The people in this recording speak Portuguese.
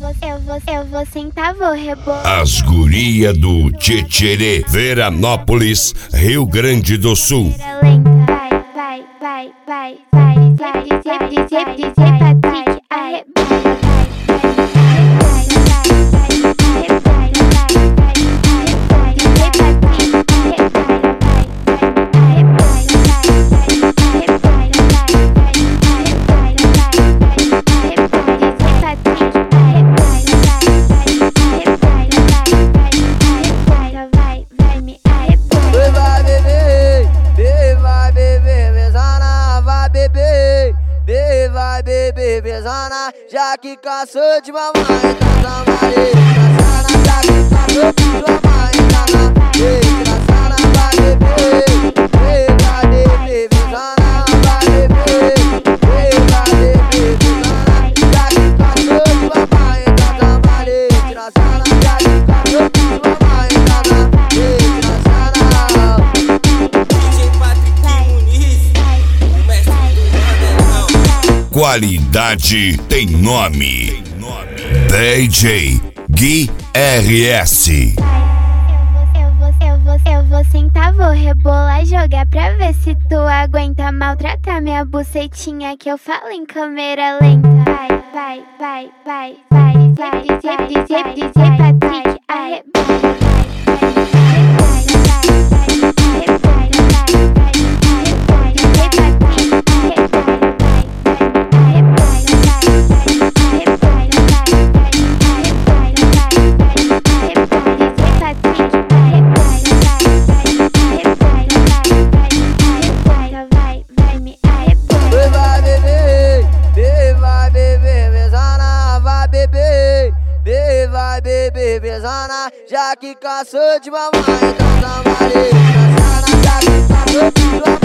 Eu vou sentar, vou rebolar. As guria do Tietcherê, Veranópolis, Rio Grande do Sul. Vai, DJ Patrick, arrebata. Vai beber, bezona, já que cansou de mamãe, então tamarei. Engraçada, já que cansou de mamãe, engraçada, vai beber, vai beber, bezona, vai beber, vai beber, bezona, já que cansou de mamãe, então tamarei. Engraçada, já que cansou de mamãe, então tamarei. DJ Patrick Muniz, o mestre do Mandelão. Qualidade tem nome. DJ Gui RS. Eu vou sentar, vou rebolar, jogar pra ver se tu aguenta maltratar minha bucetinha que eu falo em câmera lenta. Vai, DJ Patrick, arrebata. Vai beber, bezona, já que cansou de mamãe, então tamarei. Engraçada, já que cansou de mamãe.